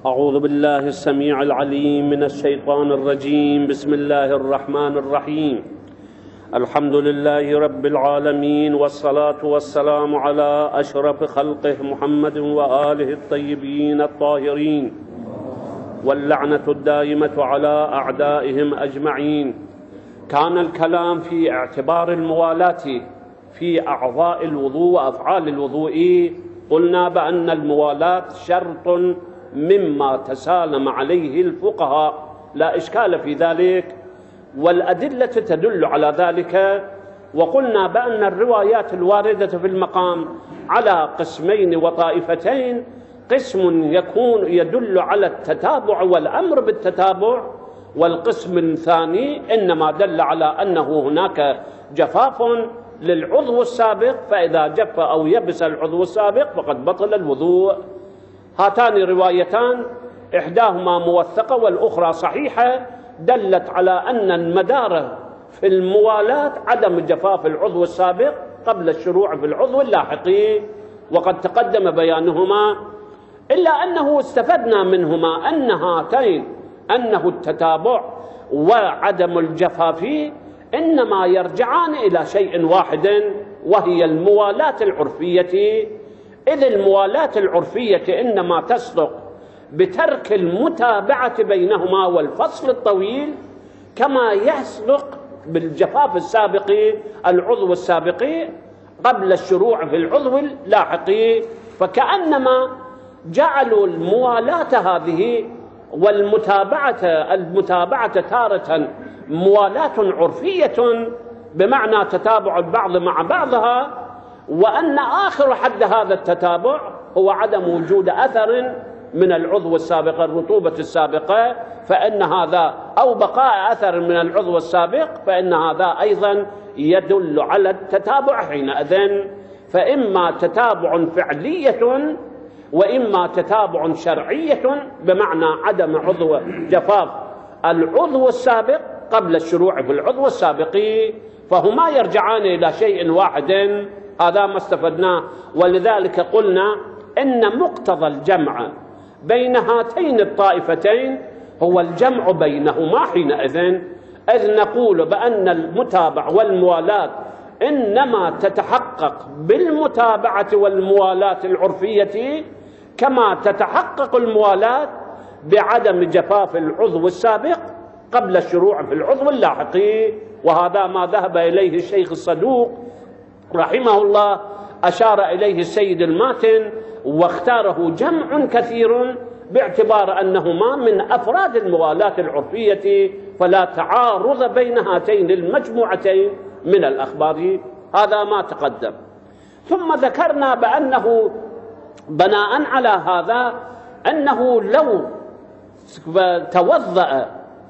أعوذ بالله السميع العليم من الشيطان الرجيم. بسم الله الرحمن الرحيم. الحمد لله رب العالمين، والصلاة والسلام على أشرف خلقه محمد وآله الطيبين الطاهرين، واللعنة الدائمة على أعدائهم أجمعين. كان الكلام في اعتبار الموالاة في أعضاء الوضوء وأفعال الوضوء. قلنا بأن الموالاة شرط مما تسالم عليه الفقهاء، لا إشكال في ذلك، والأدلة تدل على ذلك. وقلنا بأن الروايات الواردة في المقام على قسمين وطائفتين: قسم يكون يدل على التتابع والأمر بالتتابع، والقسم الثاني إنما دل على أنه هناك جفاف للعضو السابق، فإذا جف أو يبس العضو السابق فقد بطل الوضوء. هاتان روايتان إحداهما موثقة والأخرى صحيحة، دلت على أن المدار في الموالاة عدم جفاف العضو السابق قبل الشروع في العضو اللاحق، وقد تقدم بيانهما. إلا أنه استفدنا منهما أن هاتين أنه التتابع وعدم الجفاف إنما يرجعان إلى شيء واحد، وهي الموالاة العرفية. إذ الموالاة العرفية إنما تصدق بترك المتابعة بينهما والفصل الطويل، كما يصدق بالجفاف السابق العضو السابق قبل الشروع في العضو اللاحق. فكأنما جعلوا الموالاة هذه المتابعة تارة موالاة عرفية بمعنى تتابع البعض مع بعضها، وأن آخر حد هذا التتابع هو عدم وجود أثر من العضو السابق، الرطوبة السابقة، فإن هذا أو بقاء أثر من العضو السابق، فإن هذا أيضا يدل على التتابع حينئذ. فإما تتابع فعلية وإما تتابع شرعية، بمعنى عدم جفاف العضو السابق قبل الشروع في العضو السابق، فهما يرجعان إلى شيء واحد. هذا ما استفدناه. ولذلك قلنا إن مقتضى الجمع بين هاتين الطائفتين هو الجمع بينهما حينئذ، إذ نقول بأن المتابعة والموالاة إنما تتحقق بالمتابعة والموالاة العرفية، كما تتحقق الموالاة بعدم جفاف العضو السابق قبل الشروع في العضو اللاحق. وهذا ما ذهب إليه الشيخ الصدوق رحمه الله، أشار إليه السيد الماتن، واختاره جمع كثير باعتبار أنهما من أفراد الموالاة العرفية، فلا تعارض بين هاتين المجموعتين من الأخبار. هذا ما تقدم. ثم ذكرنا بأنه بناء على هذا أنه لو توضأ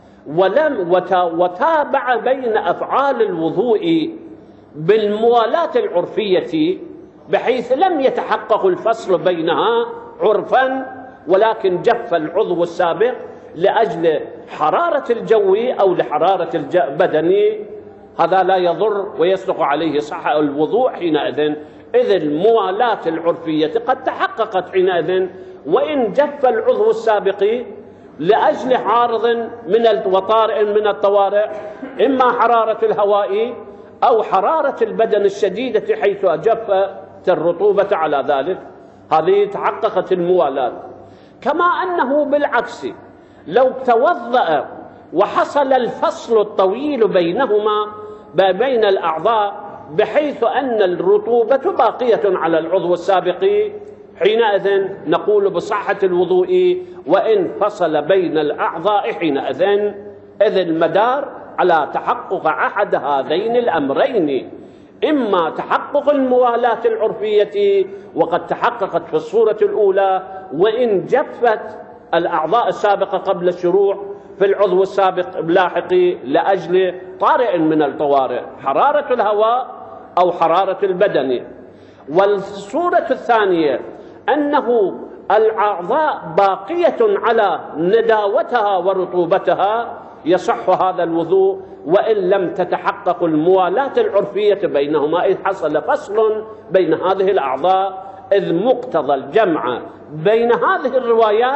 وتابع بين أفعال الوضوء بالموالاة العرفية بحيث لم يتحقق الفصل بينها عرفا، ولكن جف العضو السابق لأجل حرارة الجو أو لحرارة البدن، هذا لا يضر ويصدق عليه صحة الوضوء حينئذ، إذ الموالاة العرفية قد تحققت حينئذ، وإن جف العضو السابق لأجل عارض وطارئ من الطوارئ، إما حرارة الهواء أو حرارة البدن الشديدة حيث جفت الرطوبة على ذلك، هذه تحققت الموالاة. كما أنه بالعكس لو توضأ وحصل الفصل الطويل بينهما بين الأعضاء بحيث أن الرطوبة باقية على العضو السابق، حينئذ نقول بصحة الوضوء وإن فصل بين الأعضاء حينئذ، إذ المدار على تحقق أحد هذين الأمرين: إما تحقق الموالاة العرفية وقد تحققت في الصورة الأولى، وإن جفت الأعضاء السابقة قبل الشروع في العضو السابق اللاحق لأجل طارئ من الطوارئ، حرارة الهواء أو حرارة البدن. والصورة الثانية أنه الأعضاء باقية على نداوتها ورطوبتها، يصح هذا الوضوء وإن لم تتحقق الموالاة العرفية بينهما، إذ حصل فصل بين هذه الأعضاء، إذ مقتضى الجمع بين هذه الروايات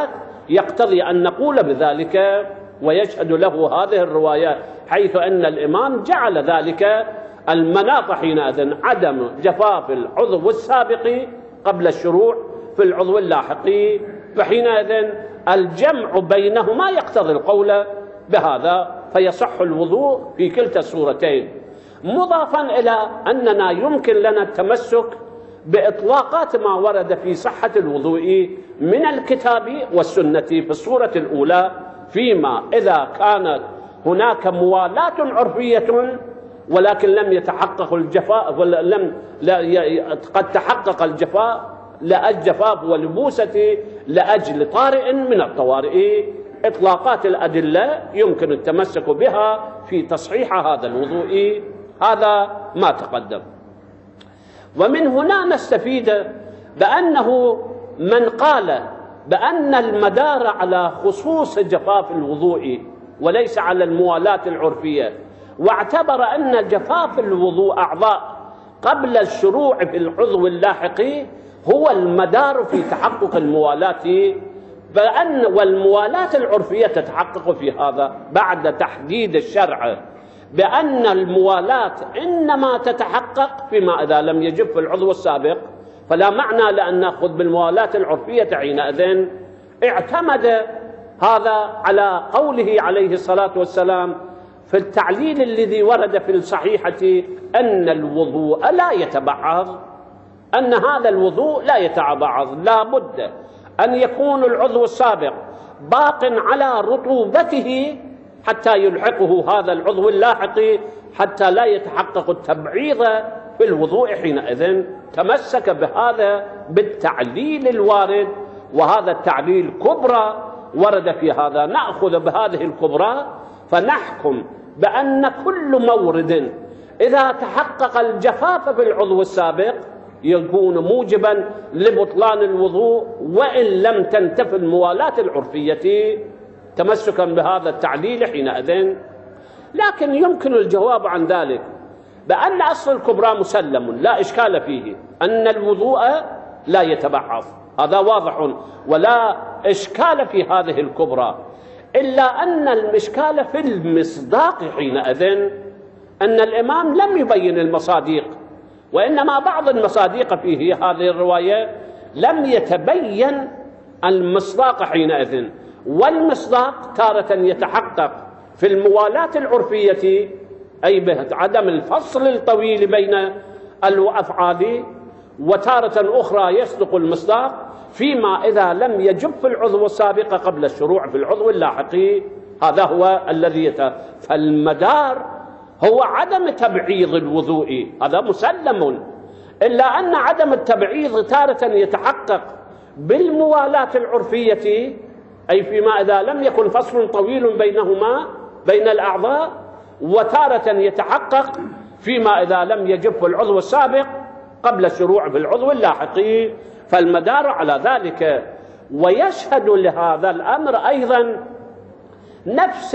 يقتضي أن نقول بذلك، ويشهد له هذه الرواية، حيث أن الإمام جعل ذلك المناط حينئذ عدم جفاف العضو السابق قبل الشروع في العضو اللاحق، فحينئذ الجمع بينهما يقتضي القول بهذا، فيصح الوضوء في كلتا الصورتين، مضافا إلى أننا يمكن لنا التمسك بإطلاقات ما ورد في صحة الوضوء من الكتاب والسنة في الصورة الأولى، فيما إذا كانت هناك موالاة عرفية ولكن لم يتحقق الجفاء، قد تحقق الجفاء الجفاف والبوسة لأجل طارئ من الطوارئ. إطلاقات الأدلة يمكن التمسك بها في تصحيح هذا الوضوء، هذا ما تقدم. ومن هنا نستفيد بأنه من قال بأن المدار على خصوص جفاف الوضوء وليس على الموالاة العرفية، واعتبر أن جفاف الوضوء أعضاء قبل الشروع في العضو اللاحق هو المدار في تحقق الموالاة، والموالاة العرفية تتحقق في هذا بعد تحديد الشرع بأن الموالاة إنما تتحقق فيما إذا لم يجف العضو السابق، فلا معنى لأن نأخذ بالموالاة العرفية حينئذ. اعتمد هذا على قوله عليه الصلاة والسلام في التعليل الذي ورد في الصحيحة أن الوضوء لا يتبعض، أن هذا الوضوء لا يتبعض، لا بد أن يكون العضو السابق باق على رطوبته حتى يلحقه هذا العضو اللاحق، حتى لا يتحقق التبعيض في الوضوء حينئذ. تمسك بهذا بالتعليل الوارد، وهذا التعليل كبرى ورد في هذا، نأخذ بهذه الكبرى فنحكم بأن كل مورد إذا تحقق الجفاف في العضو السابق يكون موجبا لبطلان الوضوء وإن لم تنتفي الموالاة العرفية، تمسكا بهذا التعليل حينئذ. لكن يمكن الجواب عن ذلك بأن أصل الكبرى مسلم لا إشكال فيه، أن الوضوء لا يتبعض، هذا واضح ولا إشكال في هذه الكبرى، إلا أن الإشكال في المصداق حينئذ، أن الإمام لم يبين المصاديق، وإنما بعض المصاديق فيه هذه الرواية لم يتبين المصداق حينئذ. والمصداق تارة يتحقق في الموالاة العرفية، أي بعدم الفصل الطويل بين الأفعال، وتارة أخرى يصدق المصداق فيما إذا لم يجف العضو السابق قبل الشروع في العضو اللاحق، هذا هو الذي فالمدار هو عدم تبعيض الوضوء، هذا مسلم، إلا أن عدم التبعيض تارة يتحقق بالموالاة العرفية، أي فيما إذا لم يكن فصل طويل بينهما بين الأعضاء، وتارة يتحقق فيما إذا لم يجف العضو السابق قبل الشروع في العضو اللاحق، فالمدار على ذلك. ويشهد لهذا الأمر أيضا نفس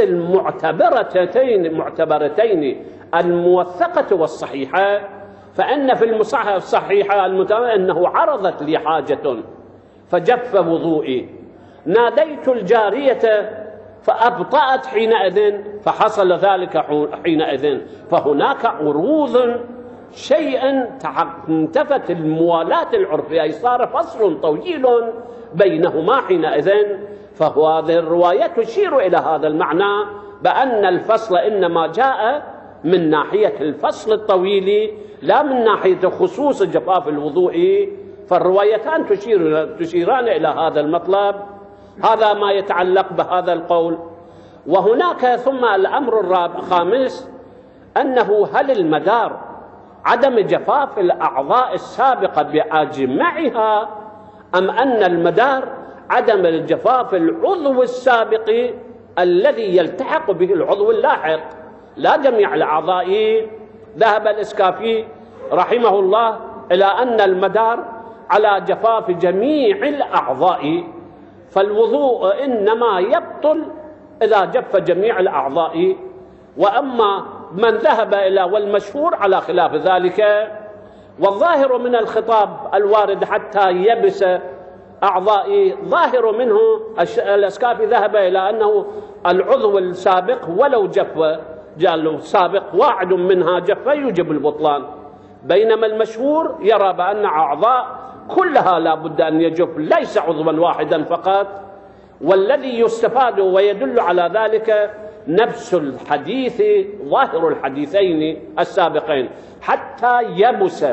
المعتبرتين الموثقة والصحيحة، فإن في المصحف الصحيحة أنه عرضت لي حاجة فجف وضوئي، ناديت الجارية فأبطأت حينئذ فحصل ذلك حينئذ، فهناك عروض شيء انتفت الموالاة العرفية، أي صار فصل طويل بينهما حينئذ. فهذه الرواية تشير إلى هذا المعنى، بأن الفصل إنما جاء من ناحية الفصل الطويل لا من ناحية خصوص جفاف الوضوء، فالروايتان تشيران إلى هذا المطلب. هذا ما يتعلق بهذا القول. وهناك ثم الأمر الخامس أنه هل المدار عدم جفاف الأعضاء السابقة بأجمعها، أم أن المدار عدم الجفاف العضو السابق الذي يلتحق به العضو اللاحق لا جميع الأعضاء؟ ذهب الإسكافي رحمه الله إلى أن المدار على جفاف جميع الأعضاء، فالوضوء إنما يبطل إذا جف جميع الأعضاء. وأما من ذهب إلى والمشهور على خلاف ذلك، والظاهر من الخطاب الوارد حتى يبس أعضائي ظاهر منه الإسكافي ذهب إلى أنه العضو السابق ولو جف، جاء له سابق واحد منها جف يوجب البطلان، بينما المشهور يرى بأن أعضاء كلها لا بد أن يجف ليس عضوا واحدا فقط. والذي يستفاد ويدل على ذلك نفس الحديث ظاهر الحديثين السابقين حتى يبس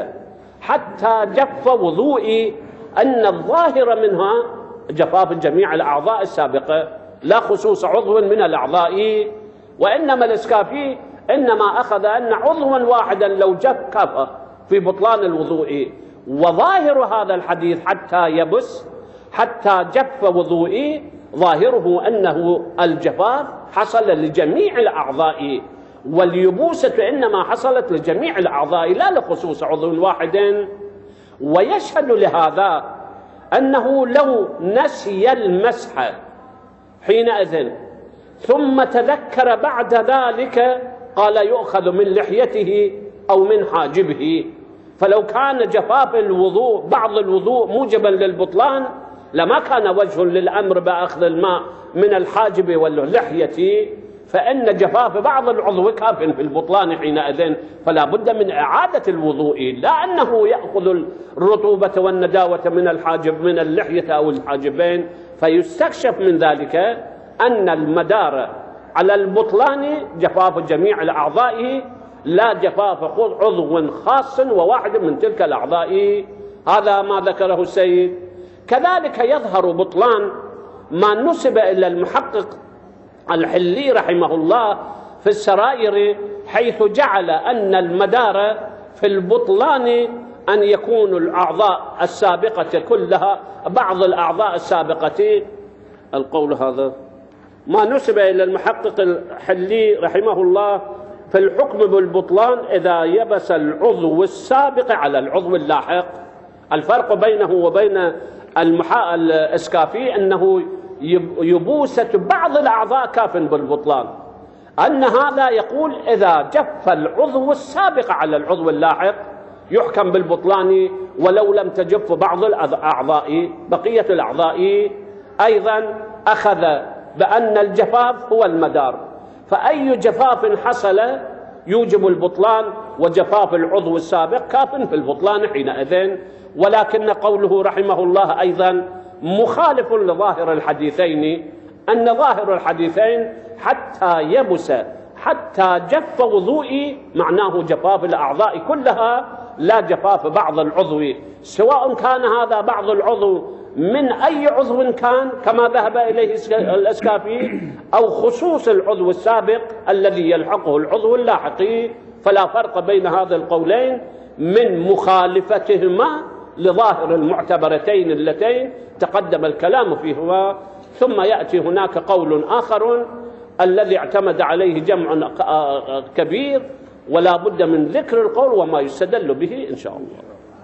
حتى جف وضوئي، أن الظاهر منها جفاف جميع الأعضاء السابقة لا خصوص عضو من الأعضاء. وإنما الإسكافي إنما أخذ أن عضوا واحدا لو جف كفى في بطلان الوضوء، وظاهر هذا الحديث حتى يبس حتى جف وضوئي ظاهره أنه الجفاف حصل لجميع الأعضاء، واليبوسة إنما حصلت لجميع الأعضاء لا لخصوص عضو واحد. ويشهد لهذا أنه لو نسي المسح حينئذ ثم تذكر بعد ذلك قال يؤخذ من لحيته أو من حاجبه، فلو كان جفاف الوضوء بعض الوضوء موجبا للبطلان لما كان وجه للأمر بأخذ الماء من الحاجب واللحية، فإن جفاف بعض العضو كاف في البطلان حينئذ، فلا بد من إعادة الوضوء، لا أنه يأخذ الرطوبة والنداوة من الحاجب من اللحية أو الحاجبين. فيستكشف من ذلك أن المدار على البطلان جفاف جميع الأعضاء لا جفاف عضو خاص وواحد من تلك الأعضاء. هذا ما ذكره السيد. كذلك يظهر بطلان ما نسب إلى المحقق الحلي رحمه الله في السرائر، حيث جعل أن المدار في البطلان أن يكون الأعضاء السابقة كلها بعض الأعضاء السابقة. القول هذا ما نسب إلى المحقق الحلي رحمه الله في الحكم بالبطلان إذا يبس العضو السابق على العضو اللاحق. الفرق بينه وبين الإسكافي أنه يبوسة بعض الأعضاء كاف بالبطلان، أن هذا يقول إذا جف العضو السابق على العضو اللاحق يحكم بالبطلان ولو لم تجف بعض الأعضاء بقية الأعضاء. أيضا أخذ بأن الجفاف هو المدار، فأي جفاف حصل يوجب البطلان، وجفاف العضو السابق كاف في البطلان حينئذ. ولكن قوله رحمه الله أيضا مخالف لظاهر الحديثين، أن ظاهر الحديثين حتى يبس حتى جف وضوئي معناه جفاف الأعضاء كلها لا جفاف بعض العضو، سواء كان هذا بعض العضو من أي عضو كان كما ذهب إليه الإسكافي، أو خصوص العضو السابق الذي يلحقه العضو اللاحق. فلا فرق بين هذا القولين من مخالفتهما لظاهر المعتبرتين اللتين تقدم الكلام فيهما. ثم يأتي هناك قول آخر الذي اعتمد عليه جمع كبير، ولا بد من ذكر القول وما يستدل به إن شاء الله.